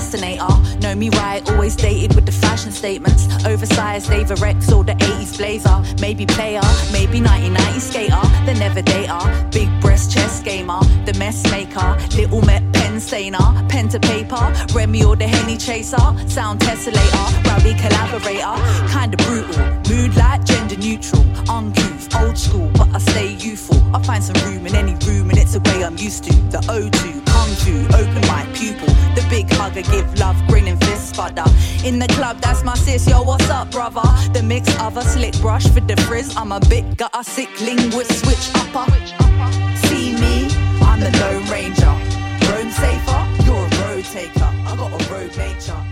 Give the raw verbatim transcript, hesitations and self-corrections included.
procrastinator. Know me right, always dated with the fashion statements. Oversized Ava Rex or the eighties blazer. Maybe player, maybe nineteen ninety skater. The never dater, big breast chest gamer. The mess maker, little Met pen stainer. Pen to paper, Remy or the Henny chaser. Sound tessellator, rowdy collaborator. Kinda brutal, mood light, gender neutral. Uncouth, old school, but I stay youthful. I find some room in any room and it's a way I'm used to. The O two, come to, open my pupil. The big hugger, give love, grinning fist spudder. In the club, that's my sis, yo, what's up, brother? The mix of a slick brush for the frizz. I'm a bit gutter, sick linguist, switch upper. See me, I'm the Lone Ranger. Roam safer, you're a road taker. I got a road nature.